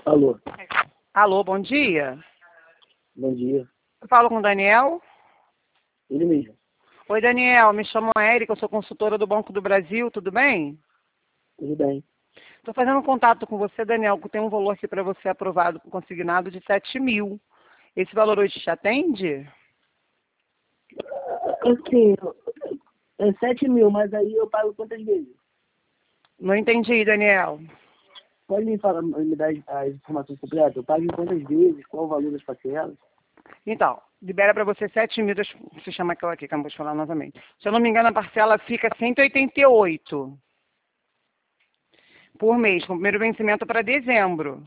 Alô, Alô, bom dia. bom dia. Eu falo com o Daniel. Ele mesmo. Oi, Daniel, me chamo Érica, eu sou consultora do Banco do Brasil, tudo bem? Tudo bem. Estou fazendo contato com você, Daniel, que tem um valor aqui para você aprovado, consignado de 7 mil. Esse valor hoje te atende? Assim, é 7 mil, mas aí eu pago quantas vezes? Não entendi, Daniel. Pode me falar, me dar as informações completas? Eu pago em quantas vezes? Qual o valor das parcelas? Então, libera para você 7 mil, deixa eu chamar aquela aqui, que eu não vou te falar novamente. Se eu não me engano, a parcela fica 188 por mês, com o primeiro vencimento para dezembro.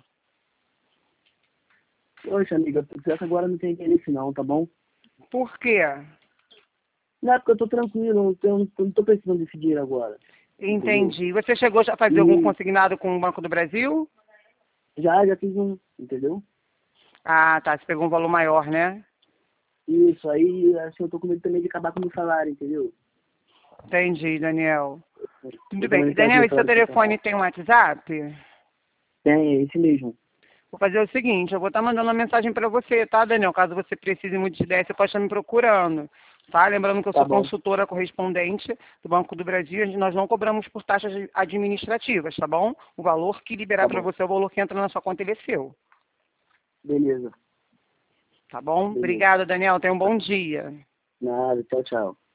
Poxa, amiga, essa agora não tem interesse não, tá bom? Por quê? Não, é porque eu tô tranquilo, eu não tô precisando desse dinheiro agora. Entendeu? Entendi. Você chegou já a fazer algum E consignado com o Banco do Brasil? já fiz um, entendeu? Ah, tá. Você pegou um valor maior, né? Isso, aí assim, eu tô com medo também de acabar com o meu salário, entendeu? Entendi, Daniel. Tudo Eu também bem. não quero que Daniel, meu esse seu salário fique telefone atrasado. tem um WhatsApp? Tem, é esse mesmo. Vou fazer o seguinte, eu vou estar mandando uma mensagem para você, tá, Daniel? Caso você precise muito de ideia, você pode estar me procurando, tá? Lembrando que eu Tá sou bom, consultora correspondente do Banco do Brasil, nós não cobramos por taxas administrativas, tá bom? O valor que liberar tá para bom. você é o valor que entra na sua conta, ele é seu, Beleza, tá bom? beleza. Obrigada, Daniel. Tenha um bom dia. Nada, tchau, tchau.